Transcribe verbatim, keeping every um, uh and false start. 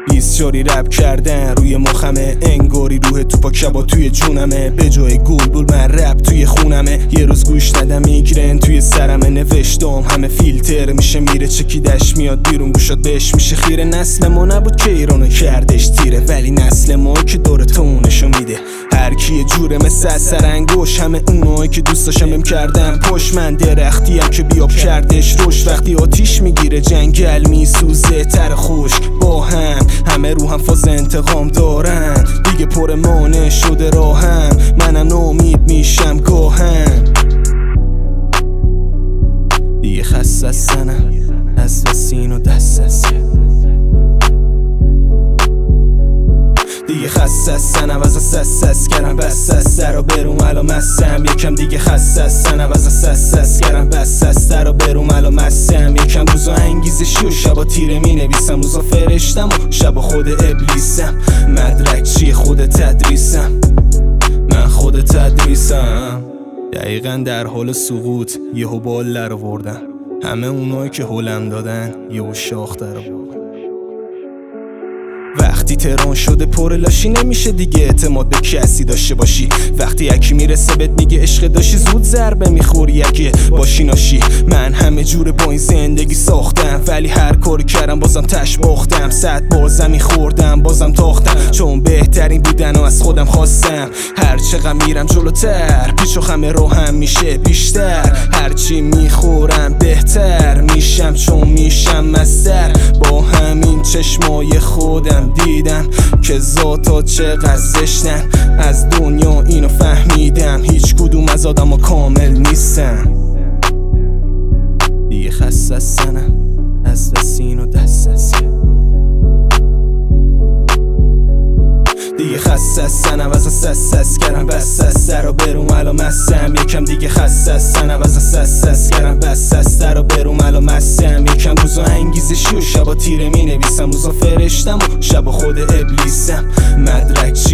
بیسیاری رب کردن روی مخمه، انگاری روح توپاک شبا توی جونمه. به جای گلبول من رب توی خونمه، یه روز گوش ندم میگرن توی سرمه. نوشتم همه فیلتر میشه میره، چکیدش میاد بیرون گوشات بهش میشه خیره. نسل ما نبود که ایرانو کردش تیره، ولی نسل ما که دور تو اونشو میده. هر کی یه جوره مثل سرانگوش، همه اونایی که دوست داشتم بهم کردن پشت. من درختیم که بیاب کردش روش، وقتی آتیش میگیره جنگل میسوزه تر خشک. با هم همه رو هم فاز انتقام دارن، دیگه پر مانع شده راهم. منم ناامید میشم گاهم، دیگه خسته سنم از وسین و دست از دیگه خسته سنم از سس سس کردم بس سس رو برون الان مستم. یکم دیگه خسته سنم از سس سس کردم بس سس رو برون الان مستم. یکم روزا انگیزشی و شبا تیره می نویسم، روزا فرشتم و شبا خود ابلیسم. مدرک چیه خود تدریسم، من خود تدریسم. دقیقا در حال سقوط یهو بال در آوردم، همه اونایی که هلم دادن یهو شاخ در آوردن. وقتی تهران شده پر لاشی، نمیشه دیگه اعتماد به کسی داشته باشی. وقتی یکی میرسه بهت میگه عشق داشتی، زود ضربه میخوری اگه باشی ناشی. من همه جوره با این زندگی ساختم، ولی هر کاری کردم بازم تش باختم. صد بازم میخوردم بازم تاختم، چون بهترین بودن و از خودم خواستم. هر چقدر میرم جلوتر پیچ و خم راهم میشه بیشتر. هرچی میخورم بهتر میشم، چون میشم مستر. با همین چشمای خودم دیدم که ذاتا چقدر زشتن. از دنیا اینو فهمیدم، هیچ کدوم از آدما کامل نیستن. دیگه خسته سنم از وسین و دست از دیگه خسته سنم از سس سس کردم بس سس رو برون الان مستم. یکم دیگه خسته سنم از سس سس کردم بس سس رو برون الان مستم. یکم روزا انگیزشی و شبا تیره می نویسم، روزا فرشتم و شبا خود ابلیسم. مدرک